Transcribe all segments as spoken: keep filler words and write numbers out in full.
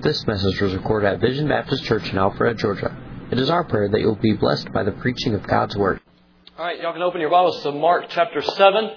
This message was recorded at Vision Baptist Church in Alpharetta, Georgia. It is our prayer that you'll be blessed by the preaching of God's Word. All right, y'all can open your Bibles to Mark chapter seven.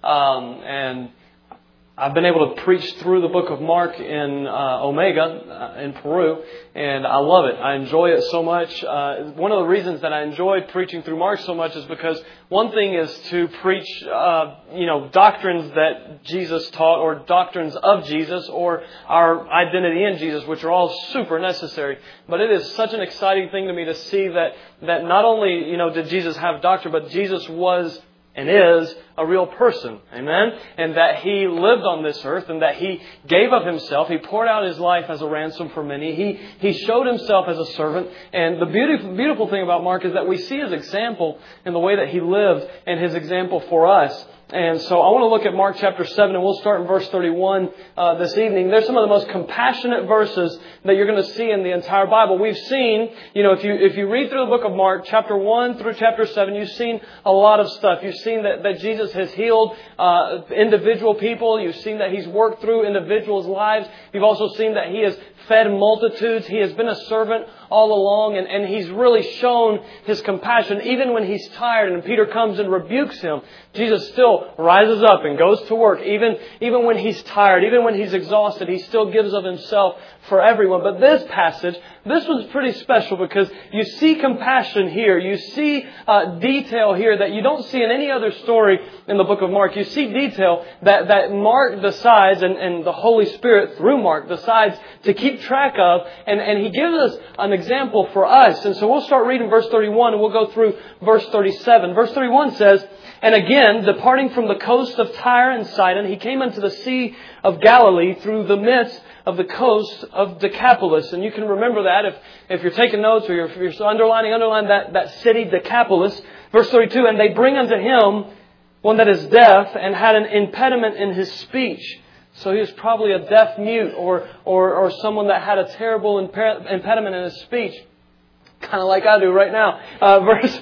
Um, and I've been able to preach through the book of Mark in uh, Omega, uh, in Peru, and I love it. I enjoy it so much. Uh, one of the reasons that I enjoyed preaching through Mark so much is because one thing is to preach, uh, you know, doctrines that Jesus taught, or doctrines of Jesus, or our identity in Jesus, which are all super necessary. But it is such an exciting thing to me to see that that not only, you know, did Jesus have doctrine, but Jesus was and is a real person. Amen? And that He lived on this earth and that He gave of Himself. He poured out His life as a ransom for many. He He showed Himself as a servant. And the beautiful, beautiful thing about Mark is that we see His example in the way that He lived and His example for us. And so I want to look at Mark chapter seven, and we'll start in verse thirty-one uh, this evening. There's some of the most compassionate verses that you're going to see in the entire Bible. We've seen, you know, if you if you read through the book of Mark, chapter one through chapter seven, you've seen a lot of stuff. You've seen that, that Jesus has healed uh, individual people. You've seen that He's worked through individuals' lives. You've also seen that He has fed multitudes. He has been a servant all along, and, and He's really shown His compassion. Even when He's tired and Peter comes and rebukes Him, Jesus still rises up and goes to work. Even, even when He's tired, even when He's exhausted, He still gives of Himself for everyone. But this passage, this was pretty special because you see compassion here. You see uh, detail here that you don't see in any other story in the book of Mark. You see detail that, that Mark decides, and, and the Holy Spirit through Mark decides to keep track of. And, and He gives us an example for us. And so we'll start reading verse thirty-one and we'll go through verse thirty-seven. Verse thirty-one says, "And again, departing from the coast of Tyre and Sidon, He came unto the Sea of Galilee through the midst of the coast of Decapolis." And you can remember that if, if you're taking notes or you're, if you're underlining, underline that, that city, Decapolis. Verse thirty-two, "And they bring unto Him one that is deaf and had an impediment in his speech." So he was probably a deaf mute or, or, or someone that had a terrible imper- impediment in his speech. Kind of like I do right now. Uh, verse...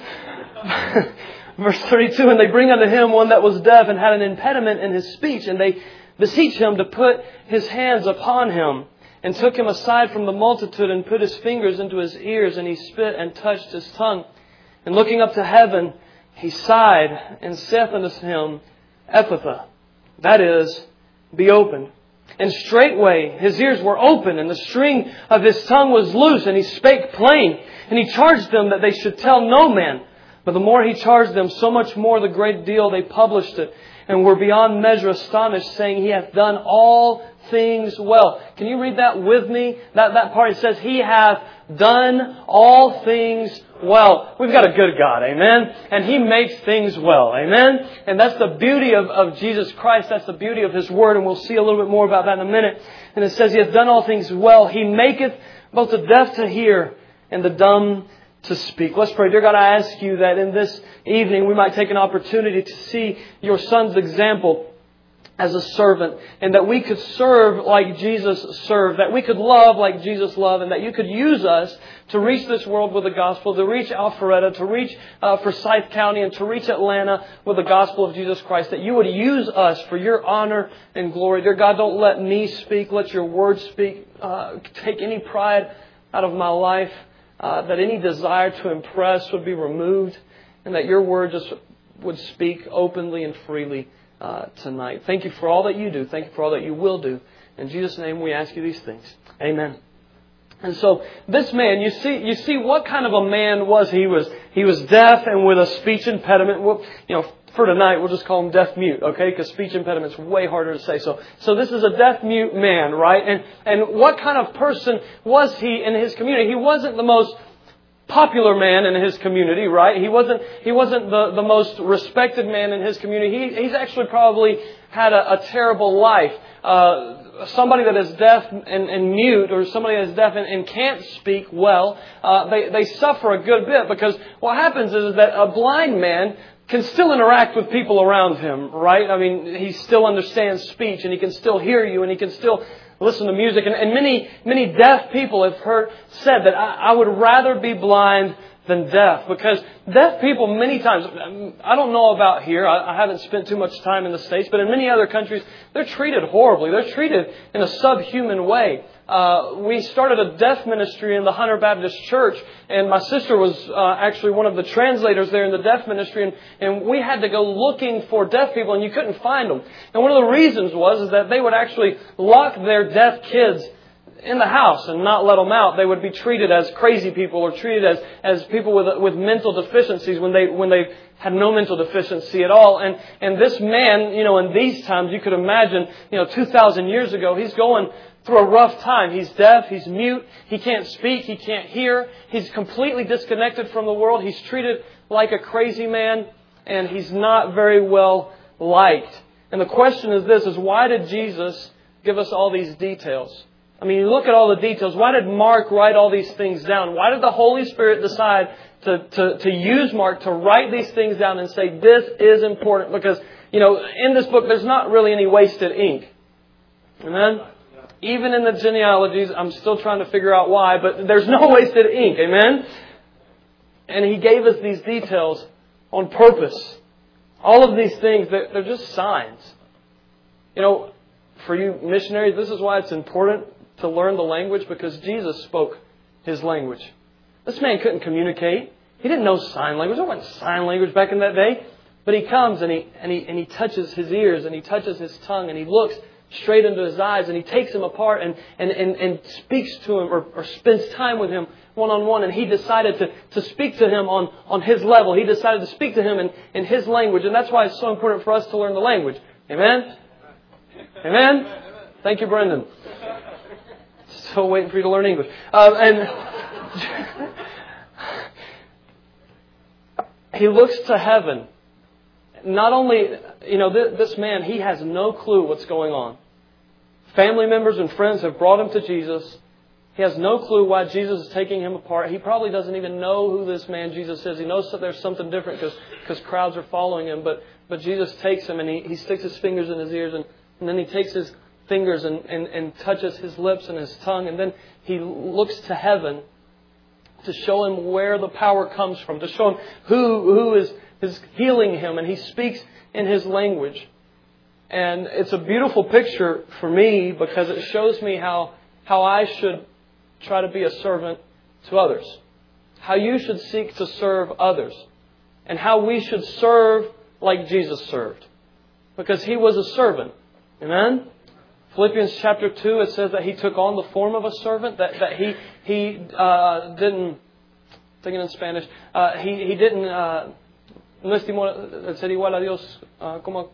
Verse thirty-two, "And they bring unto Him one that was deaf and had an impediment in his speech. And they beseech Him to put His hands upon him. And took him aside from the multitude and put His fingers into his ears. And He spit and touched his tongue. And looking up to heaven, He sighed and saith unto him, Ephphatha," that is, "be open. And straightway his ears were open, and the string of his tongue was loose, and he spake plain. And He charged them that they should tell no man. But the more He charged them, so much more the great deal they published it, and were beyond measure astonished, saying, He hath done all things well." Can you read that with me? That, that part, it says, He hath done all things well. We've got a good God, amen? And He makes things well, amen? And that's the beauty of, of Jesus Christ. That's the beauty of His Word, and we'll see a little bit more about that in a minute. And it says, He hath done all things well. He maketh both the deaf to hear and the dumb to speak. Let's pray. Dear God, I ask You that in this evening we might take an opportunity to see Your Son's example as a servant, and that we could serve like Jesus served, that we could love like Jesus loved, and that You could use us to reach this world with the gospel, to reach Alpharetta, to reach uh, Forsyth County, and to reach Atlanta with the gospel of Jesus Christ, that You would use us for Your honor and glory. Dear God, don't let me speak, let Your word speak. Uh, take any pride out of my life. Uh, that any desire to impress would be removed, and that Your word just would speak openly and freely uh, tonight. Thank You for all that You do. Thank You for all that You will do. In Jesus' name we ask You these things. Amen. And so this man, you see, you see what kind of a man was he? He was he was deaf and with a speech impediment. Well, you know, for tonight we'll just call him deaf mute, okay? Because speech impediment is way harder to say. So, so this is a deaf mute man, right? And and what kind of person was he in his community? He wasn't the most popular man in his community, right? He wasn't he wasn't the, the most respected man in his community. He, he's actually probably had a, a terrible life. Uh, somebody that is deaf and, and mute, or somebody that is deaf and, and can't speak well, uh, they, they suffer a good bit, because what happens is that a blind man can still interact with people around him, right? I mean, he still understands speech, and he can still hear you, and he can still listen to music. And, and many, many deaf people have heard said that I, I would rather be blind than deaf. Because deaf people many times, I don't know about here, I haven't spent too much time in the States, but in many other countries, they're treated horribly. They're treated in a subhuman way. Uh, we started a deaf ministry in the Hunter Baptist Church, and my sister was uh, actually one of the translators there in the deaf ministry, and, and we had to go looking for deaf people, and you couldn't find them. And one of the reasons was is that they would actually lock their deaf kids in the house and not let them out. They would be treated as crazy people or treated as, as people with with mental deficiencies when they when they had no mental deficiency at all. And and this man, you know, in these times, you could imagine, you know, two thousand years ago, he's going through a rough time. He's deaf, he's mute, he can't speak, he can't hear. He's completely disconnected from the world. He's treated like a crazy man, and he's not very well liked. And the question is this, is why did Jesus give us all these details? I mean, you look at all the details. Why did Mark write all these things down? Why did the Holy Spirit decide to, to, to use Mark to write these things down and say, this is important? Because, you know, in this book, there's not really any wasted ink. Amen? Even in the genealogies, I'm still trying to figure out why, but there's no wasted ink. Amen? And He gave us these details on purpose. All of these things, they're, they're just signs. You know, for you missionaries, this is why it's important to learn the language, because Jesus spoke His language. This man couldn't communicate. He didn't know sign language. There wasn't sign language back in that day. But he comes and he, and he, and he touches his ears and he touches his tongue and he looks straight into his eyes and he takes him apart and, and, and, and speaks to him or, or spends time with him one-on-one. And he decided to, to speak to him on, on his level. He decided to speak to him in, in his language. And that's why it's so important for us to learn the language. Amen? Amen? Thank you, Brendan. Still waiting for you to learn English. Um, and he looks to heaven. Not only, you know, this, this man, he has no clue what's going on. Family members and friends have brought him to Jesus. He has no clue why Jesus is taking him apart. He probably doesn't even know who this man Jesus is. He knows that there's something different because because crowds are following him. But but Jesus takes him and he, he sticks his fingers in his ears and, and then he takes his fingers and, and, and touches his lips and his tongue. And then he looks to heaven to show him where the power comes from, to show him who who is, is healing him. And he speaks in his language. And it's a beautiful picture for me because it shows me how how I should try to be a servant to others. How you should seek to serve others. And how we should serve like Jesus served. Because He was a servant. Amen? Philippians chapter two, it says that He took on the form of a servant. That, that He he uh, didn't, thinking in Spanish, uh, He, he didn't, uh, no estimó el ser igual a Dios, uh, como,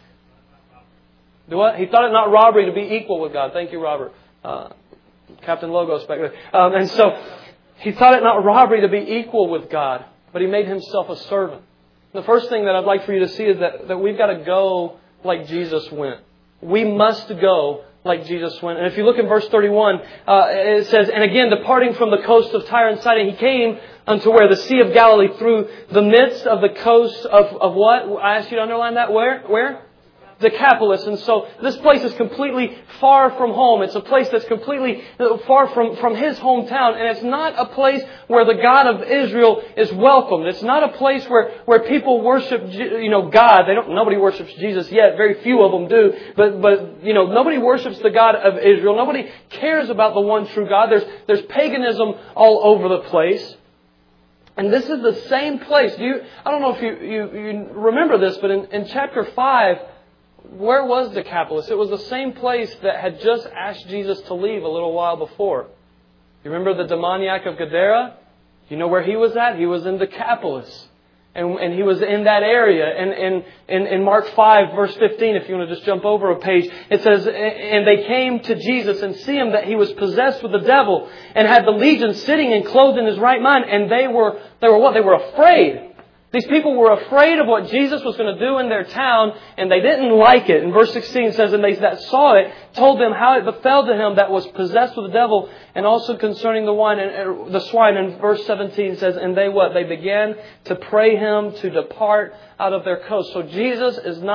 do what? He thought it not robbery to be equal with God. Thank you, Robert. Uh, Captain Logos back there. Um, and so, He thought it not robbery to be equal with God, but He made Himself a servant. The first thing that I'd like for you to see is that, that we've got to go like Jesus went. We must go like Jesus went. And if you look in verse thirty-one, uh, it says, and again, departing from the coast of Tyre and Sidon, He came unto where? The Sea of Galilee, through the midst of the coast of, of what? I asked you to underline that. Where? Where? Decapolis. And so this place is completely far from home. It's a place that's completely far from, from His hometown. And it's not a place where the God of Israel is welcomed. It's not a place where, where people worship, you know, God. They don't, nobody worships Jesus yet. Very few of them do. But, but, you know, nobody worships the God of Israel. Nobody cares about the one true God. There's, there's paganism all over the place. And this is the same place. Do you, I don't know if you, you, you remember this, but in, in chapter five, where was Decapolis? It was the same place that had just asked Jesus to leave a little while before. You remember the demoniac of Gadara? You know where he was at? He was in Decapolis. And, and he was in that area. And in, in, in Mark five, verse fifteen, if you want to just jump over a page, it says, and they came to Jesus and see Him that He was possessed with the devil and had the legion sitting and clothed in His right mind. And they were, they were what? They were afraid. These people were afraid of what Jesus was going to do in their town, and they didn't like it. And verse sixteen says, and they that saw it told them how it befell to him that was possessed with the devil, and also concerning the wine and the swine. And verse seventeen says, and they what? They began to pray Him to depart out of their coast. So Jesus is not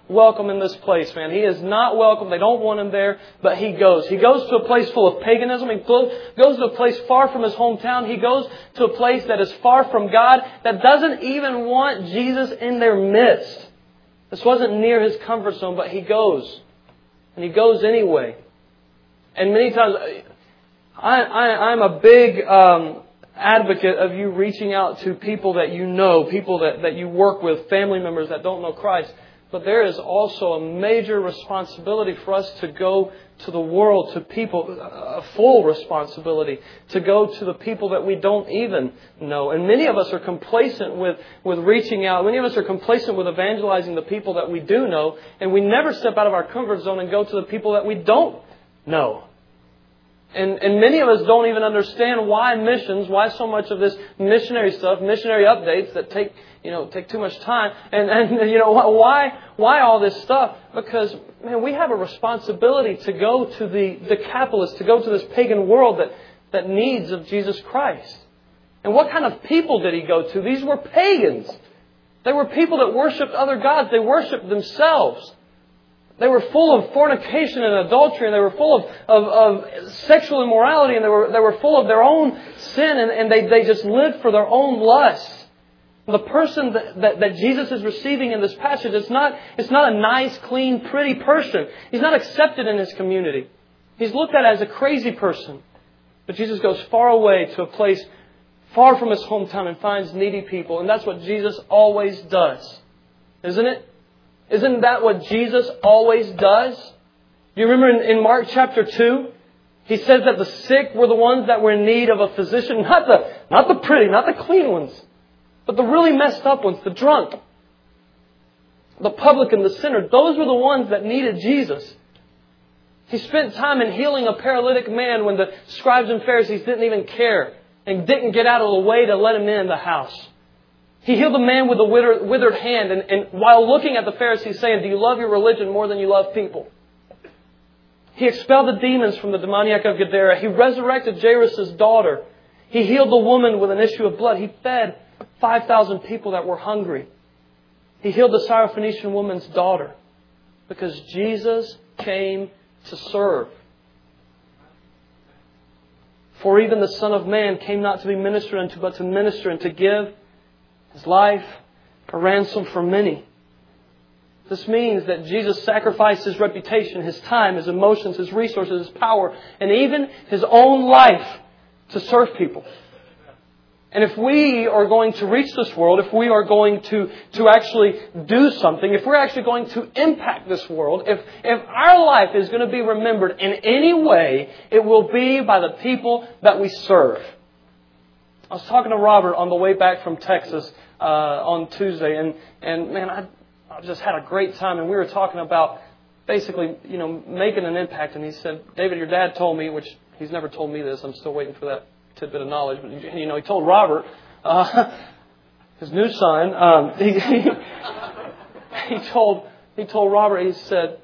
welcome in this place, man. He is not welcome. They don't want him there, but he goes. He goes to a place full of paganism. He goes to a place far from his hometown. He goes to a place that is far from God, that doesn't even want Jesus in their midst. This wasn't near his comfort zone, but he goes. And he goes anyway. And many times, I, I, I'm a big um, advocate of you reaching out to people that you know, people that, that you work with, family members that don't know Christ. But there is also a major responsibility for us to go to the world, to people, a full responsibility to go to the people that we don't even know. And many of us are complacent with, with reaching out. Many of us are complacent with evangelizing the people that we do know. And we never step out of our comfort zone and go to the people that we don't know. And, and many of us don't even understand why missions, why so much of this missionary stuff, missionary updates that take, you know, take too much time. And, and you know, why, why all this stuff? Because, man, we have a responsibility to go to the Decapolis, to go to this pagan world that, that needs of Jesus Christ. And what kind of people did he go to? These were pagans. They were people that worshipped other gods. They worshipped themselves. They were full of fornication and adultery, and they were full of, of, of sexual immorality, and they were, they were full of their own sin, and, and they, they just lived for their own lusts. The person that, that, that Jesus is receiving in this passage, it's not, it's not a nice, clean, pretty person. He's not accepted in his community. He's looked at as a crazy person. But Jesus goes far away to a place far from his hometown and finds needy people, and that's what Jesus always does. Isn't it? Isn't that what Jesus always does? You remember in, in Mark chapter two, he says that the sick were the ones that were in need of a physician. Not the, not the pretty, not the clean ones, but the really messed up ones, the drunk, the publican, the sinner. Those were the ones that needed Jesus. He spent time in healing a paralytic man when the scribes and Pharisees didn't even care and didn't get out of the way to let him in the house. He healed a man with a withered, withered hand, and, and while looking at the Pharisees saying, do you love your religion more than you love people? He expelled the demons from the demoniac of Gadara. He resurrected Jairus' daughter. He healed the woman with an issue of blood. He fed five thousand people that were hungry. He healed the Syrophoenician woman's daughter because Jesus came to serve. For even the Son of Man came not to be ministered unto, but to minister and to give His life a ransom for many. This means that Jesus sacrificed His reputation, His time, His emotions, His resources, His power, and even His own life to serve people. And if we are going to reach this world, if we are going to, to actually do something, if we're actually going to impact this world, if, if our life is going to be remembered in any way, it will be by the people that we serve. I was talking to Robert on the way back from Texas uh, on Tuesday, and, and man, I, I just had a great time, and we were talking about basically, you know, making an impact. And he said, David, your dad told me, which he's never told me this, I'm still waiting for that tidbit of knowledge, but you know, he told Robert, uh, his new son, um, he, he, he told he told Robert, he said,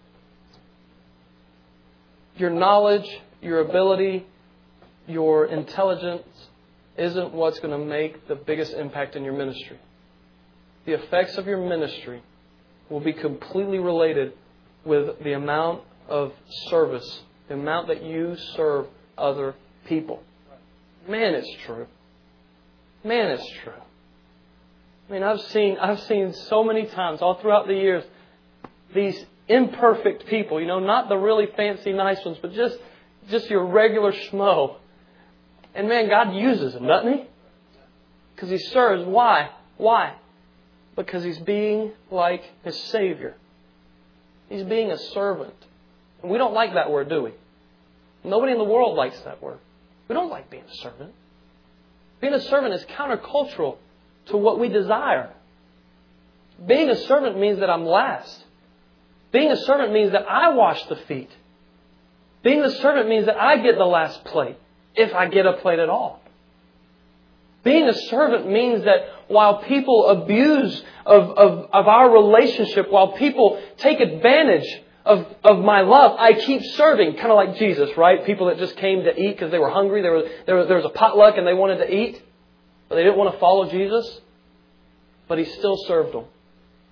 your knowledge, your ability, your intelligence isn't what's going to make the biggest impact in your ministry. The effects of your ministry will be completely related with the amount of service, the amount that you serve other people. Man, it's true. Man, it's true. I mean, I've seen I've seen so many times all throughout the years these imperfect people, you know, not the really fancy, nice ones, but just just your regular schmo. And man, God uses them, doesn't He? Because He serves. Why? Why? Because He's being like His Savior. He's being a servant. And we don't like that word, do we? Nobody in the world likes that word. We don't like being a servant. Being a servant is countercultural to what we desire. Being a servant means that I'm last. Being a servant means that I wash the feet. Being a servant means that I get the last plate, if I get a plate at all. Being a servant means that while people abuse of, of, of our relationship, while people take advantage Of, of my love, I keep serving, kind of like Jesus, right? People that just came to eat because they were hungry. There was, there, was, there was a potluck and they wanted to eat, but they didn't want to follow Jesus. But He still served them.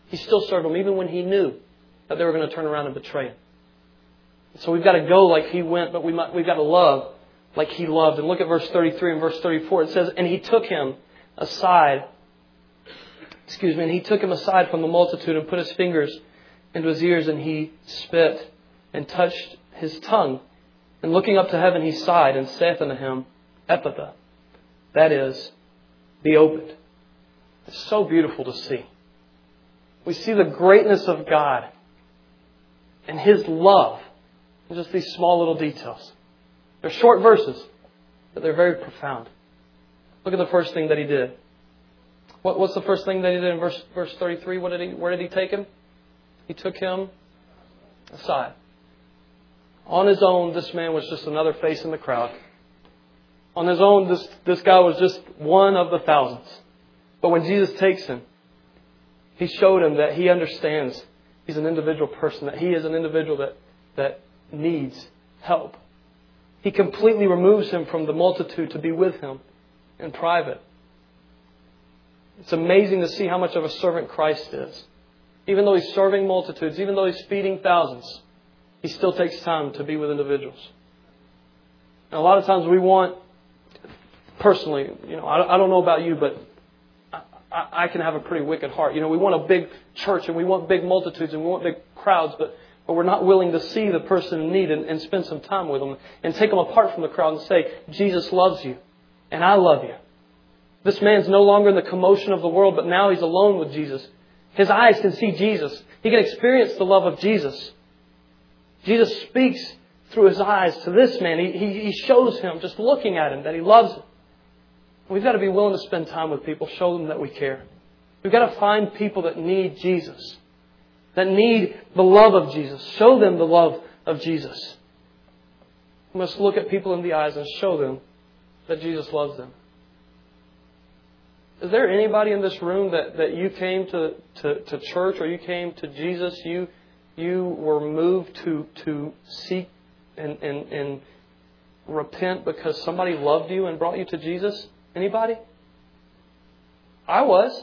He still served them even when he knew that they were going to turn around and betray him. So we've got to go like he went, but we might, we've got to love like he loved. And look at verse thirty-three and verse thirty-four. It says, and he took him aside, excuse me, and he took him aside from the multitude and put his fingers into his ears, and he spit and touched his tongue. And looking up to heaven, he sighed and saith unto him, Ephphatha, that is, be opened. It's so beautiful to see. We see the greatness of God and His love in just these small little details. They're short verses, but they're very profound. Look at the first thing that He did. What, what's the first thing that He did in verse, verse thirty-three? What did he, where did He take him? He took him aside. On his own, this man was just another face in the crowd. On his own, this, this guy was just one of the thousands. But when Jesus takes him, He showed him that he understands he's an individual person, that he is an individual that, that needs help. He completely removes him from the multitude to be with him in private. It's amazing to see how much of a servant Christ is. Even though He's serving multitudes, even though He's feeding thousands, He still takes time to be with individuals. And a lot of times we want, personally, you know, I, I don't know about you, but I, I can have a pretty wicked heart. You know, we want a big church and we want big multitudes and we want big crowds, but, but we're not willing to see the person in need and, and spend some time with them and take them apart from the crowd and say, Jesus loves you and I love you. This man's no longer in the commotion of the world, but now he's alone with Jesus. His eyes can see Jesus. He can experience the love of Jesus. Jesus speaks through His eyes to this man. He, he, he shows him, just looking at him, that He loves him. We've got to be willing to spend time with people, show them that we care. We've got to find people that need Jesus, that need the love of Jesus. Show them the love of Jesus. We must look at people in the eyes and show them that Jesus loves them. Is there anybody in this room that, that you came to, to, to church or you came to Jesus, you you were moved to, to seek and, and, and repent because somebody loved you and brought you to Jesus? Anybody? I was.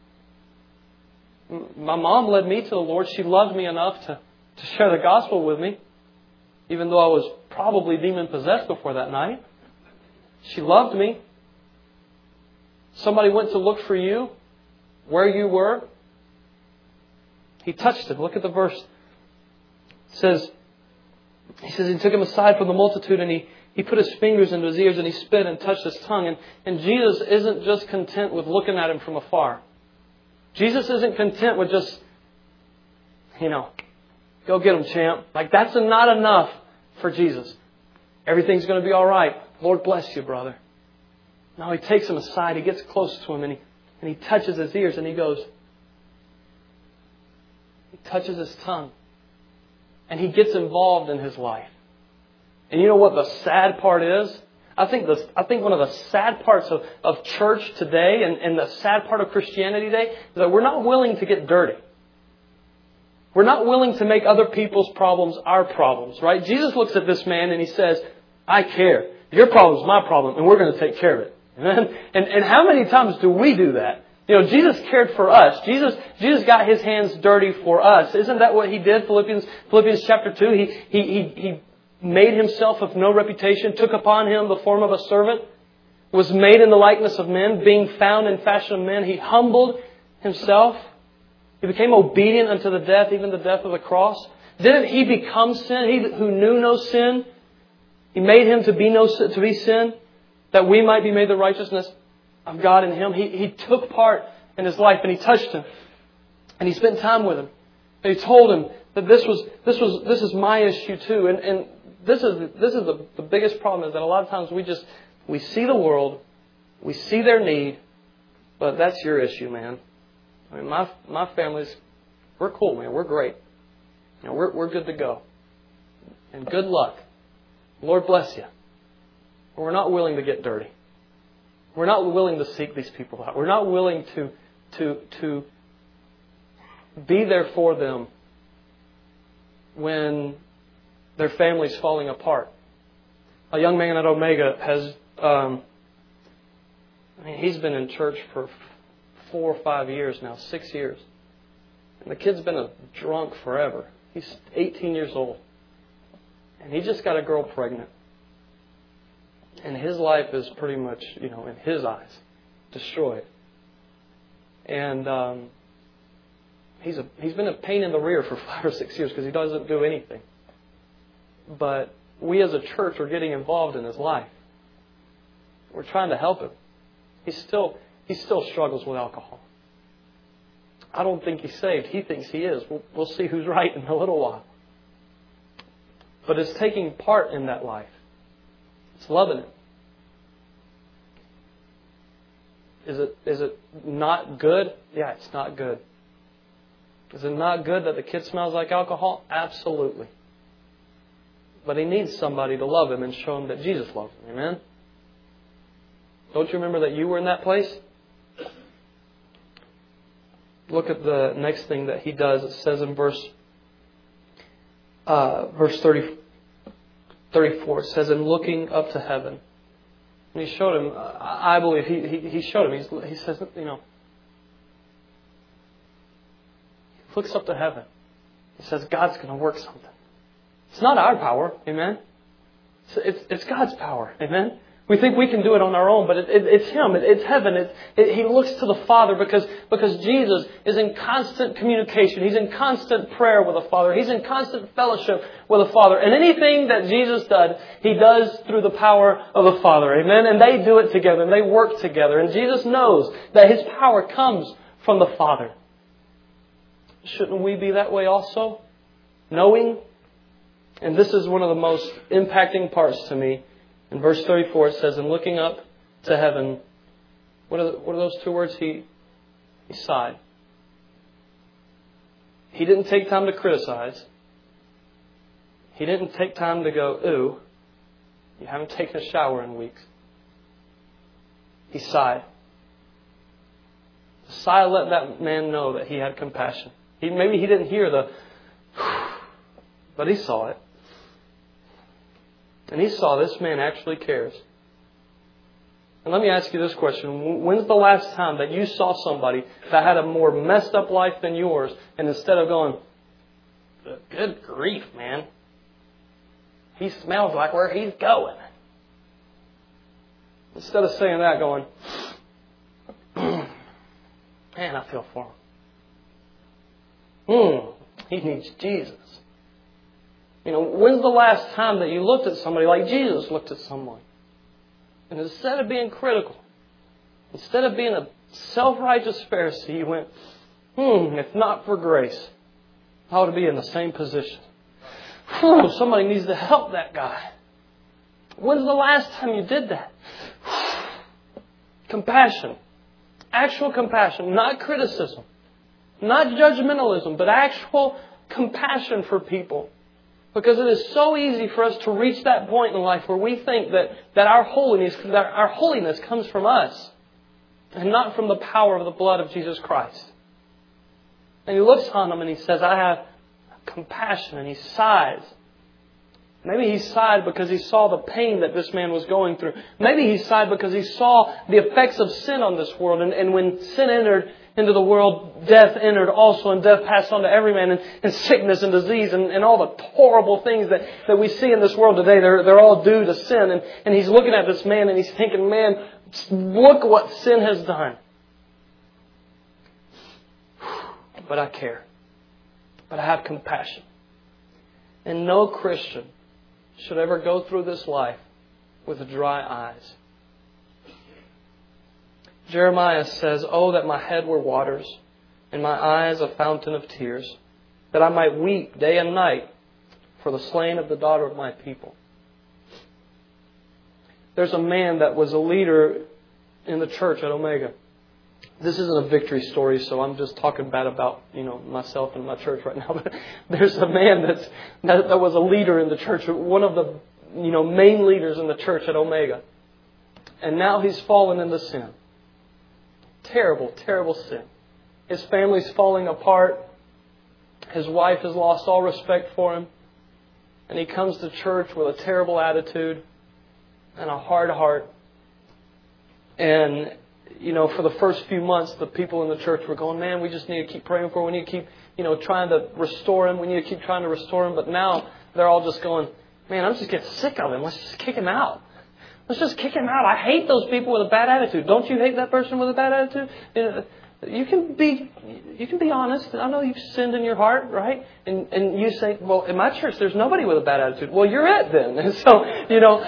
My mom led me to the Lord. She loved me enough to, to share the gospel with me, even though I was probably demon-possessed before that night. She loved me. Somebody went to look for you where you were. He touched him. Look at the verse. It says, he says, He took him aside from the multitude and he, he put His fingers into his ears and He spit and touched his tongue. And, and Jesus isn't just content with looking at him from afar. Jesus isn't content with just, you know, go get him, champ. Like that's not enough for Jesus. Everything's going to be all right. Lord bless you, brother. Now He takes him aside. He gets close to him and he, and he touches his ears and he goes, He touches his tongue. And He gets involved in his life. And you know what the sad part is? I think the, I think one of the sad parts of, of church today and, and the sad part of Christianity today is that we're not willing to get dirty. We're not willing to make other people's problems our problems, right? Jesus looks at this man and He says, I care. Your problem is my problem and we're going to take care of it. Amen? And, and how many times do we do that? You know, Jesus cared for us. Jesus, Jesus got His hands dirty for us. Isn't that what He did? Philippians, Philippians chapter two. He, he, he, he made Himself of no reputation, took upon Him the form of a servant, was made in the likeness of men, being found in fashion of men. He humbled Himself. He became obedient unto the death, even the death of the cross. Didn't He become sin? He who knew no sin, He made Him to be no to be sin, that we might be made the righteousness of God in Him. He, he took part in His life and He touched him. And He spent time with him. And He told him that this was this was this is my issue too. And, and this is this is the, the biggest problem is that a lot of times we just we see the world, we see their need, but that's your issue, man. I mean my my family's we're cool, man. We're great. You know, we're we're good to go. And good luck. Lord bless you. But we're not willing to get dirty. We're not willing to seek these people out. We're not willing to, to, to be there for them when their family's falling apart. A young man at Omega has, um, I mean, he's been in church for four or five years now, six years. And the kid's been a drunk forever. He's eighteen years old. And he just got a girl pregnant. And his life is pretty much, you know, in his eyes, destroyed. And um, he's a he's been a pain in the rear for five or six years because he doesn't do anything. But we as a church are getting involved in his life. We're trying to help him. He still he still struggles with alcohol. I don't think he's saved. He thinks he is. We'll, we'll see who's right in a little while. But it's taking part in that life. It's loving it. Is it is it not good? Yeah, it's not good. Is it not good that the kid smells like alcohol? Absolutely. But he needs somebody to love him and show him that Jesus loves him. Amen? Don't you remember that you were in that place? Look at the next thing that he does. It says in verse uh, verse thirty, thirty-four, it says, "In looking up to heaven." And he showed him, I believe he, he, he showed him, He's, he says, you know, he looks up to heaven. He says, God's going to work something. It's not our power, amen? It's, it's, it's God's power, amen? We think we can do it on our own, but it, it, it's Him. It, it's heaven. It, it, he looks to the Father because, because Jesus is in constant communication. He's in constant prayer with the Father. He's in constant fellowship with the Father. And anything that Jesus does, He does through the power of the Father. Amen? And they do it together and they work together. And Jesus knows that His power comes from the Father. Shouldn't we be that way also? Knowing? And this is one of the most impacting parts to me. In verse thirty-four, it says, "And looking up to heaven," what are, the, what are those two words? He, he sighed. He didn't take time to criticize. He didn't take time to go, ooh, you haven't taken a shower in weeks. He sighed. The sigh let that man know that he had compassion. He, maybe he didn't hear the, but he saw it. And he saw this man actually cares. And let me ask you this question. When's the last time that you saw somebody that had a more messed up life than yours, and instead of going, good grief, man, he smells like where he's going. Instead of saying that, going, man, I feel for him. Hmm, he needs Jesus. You know, when's the last time that you looked at somebody like Jesus looked at someone? And instead of being critical, instead of being a self-righteous Pharisee, you went, hmm, if not for grace, I would be in the same position. Whew, somebody needs to help that guy. When's the last time you did that? Compassion. Actual compassion, not criticism. Not judgmentalism, but actual compassion for people. Because it is so easy for us to reach that point in life where we think that, that our holiness that our holiness comes from us and not from the power of the blood of Jesus Christ. And he looks on him and he says, I have compassion, and he sighs. Maybe he sighed because he saw the pain that this man was going through. Maybe he sighed because he saw the effects of sin on this world. And, and when sin entered into the world, death entered also, and death passed on to every man, and, and sickness and disease and, and all the horrible things that, that we see in this world today, they're, they're all due to sin. And, and he's looking at this man and he's thinking, man, look what sin has done. But I care. But I have compassion. And no Christian should ever go through this life with dry eyes. Jeremiah says, oh, that my head were waters, and my eyes a fountain of tears, that I might weep day and night for the slain of the daughter of my people. There's a man that was a leader in the church at Omega. This isn't a victory story, so I'm just talking bad about, you know, myself and my church right now. But there's a man that's, that, that was a leader in the church, one of the, you know, main leaders in the church at Omega. And now he's fallen into sin. Terrible, terrible sin. His family's falling apart. His wife has lost all respect for him. And he comes to church with a terrible attitude and a hard heart. And you know, for the first few months, the people in the church were going, man, we just need to keep praying for him. We need to keep, you know, trying to restore him. We need to keep trying to restore him. But now they're all just going, man, I'm just getting sick of him. Let's just kick him out. Let's just kick him out. I hate those people with a bad attitude. Don't you hate that person with a bad attitude? You know, you can be, you can be honest. I know you've sinned in your heart, right? And and you say, well, in my church, there's nobody with a bad attitude. Well, you're it then. And so, you know,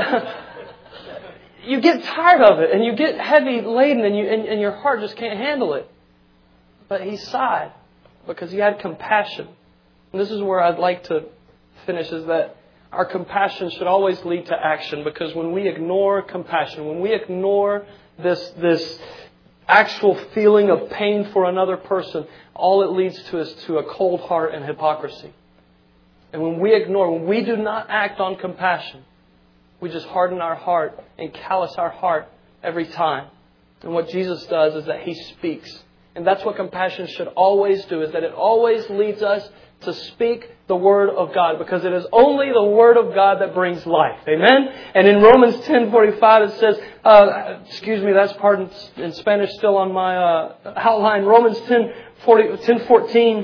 you get tired of it and you get heavy laden and you and, and your heart just can't handle it. But he sighed because he had compassion. And this is where I'd like to finish, is that our compassion should always lead to action, because when we ignore compassion, when we ignore this, this actual feeling of pain for another person, all it leads to is to a cold heart and hypocrisy. And when we ignore, when we do not act on compassion, we just harden our heart and callous our heart every time. And what Jesus does is that He speaks. And that's what compassion should always do, is that it always leads us to speak the Word of God, because it is only the Word of God that brings life. Amen? And in Romans ten forty-five it says, uh, excuse me, that's part in, in Spanish still on my uh, outline. Romans ten fourteen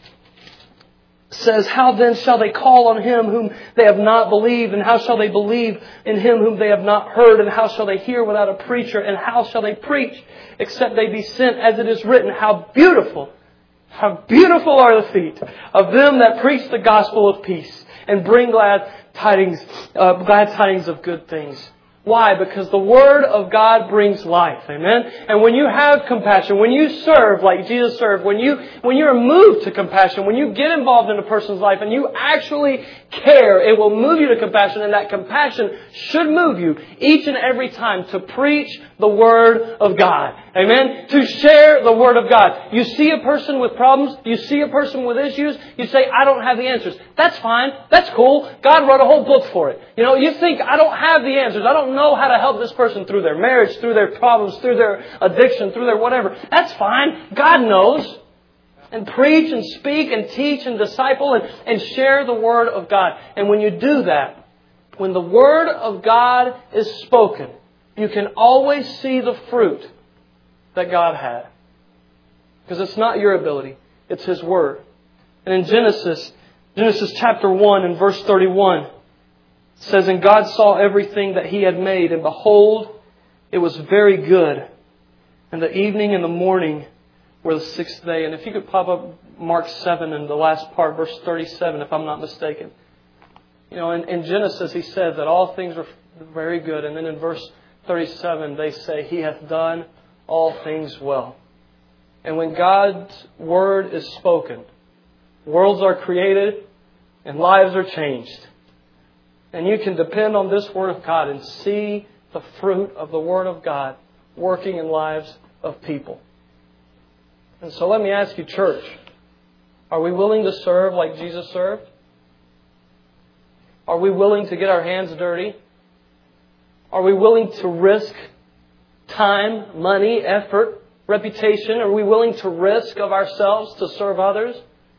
says, how then shall they call on Him whom they have not believed? And how shall they believe in Him whom they have not heard? And how shall they hear without a preacher? And how shall they preach except they be sent? As it is written, how beautiful, how beautiful are the feet of them that preach the gospel of peace and bring glad tidings, uh, glad tidings of good things. Why? Because the Word of God brings life. Amen? And when you have compassion, when you serve like Jesus served, when you, when you're moved to compassion, when you get involved in a person's life and you actually care, it will move you to compassion, and that compassion should move you each and every time to preach the Word of God. Amen? To share the Word of God. You see a person with problems, you see a person with issues, you say, I don't have the answers. That's fine. That's cool. God wrote a whole book for it. You know, you think, I don't have the answers. I don't know how to help this person through their marriage, through their problems, through their addiction, through their whatever. That's fine. God knows. And preach and speak and teach and disciple and, and share the Word of God. And when you do that, when the Word of God is spoken, you can always see the fruit that God had. Because it's not your ability. It's His Word. And in Genesis, Genesis chapter one and verse thirty-one, it says, and God saw everything that He had made, and behold, it was very good. And the evening and the morning were the sixth day. And if you could pop up Mark seven in the last part, verse thirty-seven, if I'm not mistaken. You know, in, in Genesis, He said that all things were very good. And then in verse thirty-seven, they say, He hath done all things well. And when God's Word is spoken, worlds are created and lives are changed. And you can depend on this Word of God and see the fruit of the Word of God working in lives of people. And so let me ask you, church, are we willing to serve like Jesus served? Are we willing to get our hands dirty? Are we willing to risk time, money, effort, reputation? Are we willing to risk of ourselves to serve others?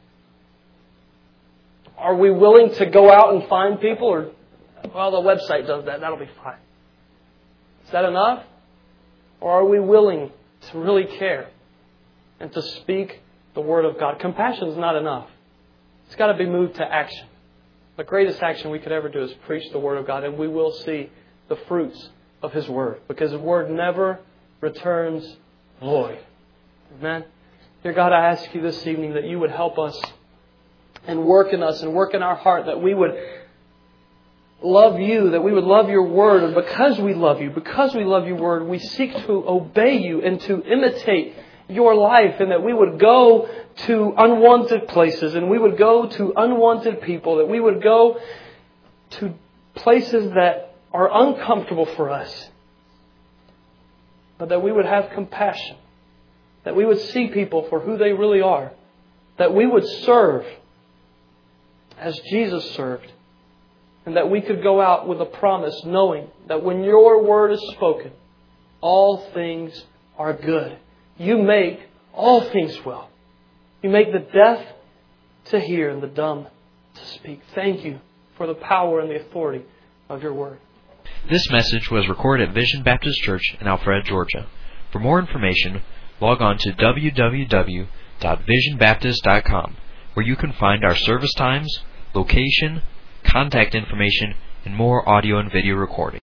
Are we willing to go out and find people? Or, well, the website does that. That'll be fine. Is that enough? Or are we willing to really care and to speak the Word of God? Compassion is not enough. It's got to be moved to action. The greatest action we could ever do is preach the Word of God, and we will see the fruits of His Word, because His Word never returns void. Amen? Dear God, I ask You this evening that You would help us and work in us and work in our heart, that we would love You, that we would love Your Word. And because we love You, because we love Your Word, we seek to obey You and to imitate Your life, and that we would go to unwanted places and we would go to unwanted people, that we would go to places that are uncomfortable for us, but that we would have compassion, that we would see people for who they really are, that we would serve as Jesus served, and that we could go out with a promise knowing that when Your Word is spoken, all things are good. You make all things well. You make the deaf to hear and the dumb to speak. Thank You for the power and the authority of Your Word. This message was recorded at Vision Baptist Church in Alpharetta, Georgia. For more information, log on to w w w dot vision baptist dot com, where you can find our service times, location, contact information, and more audio and video recording.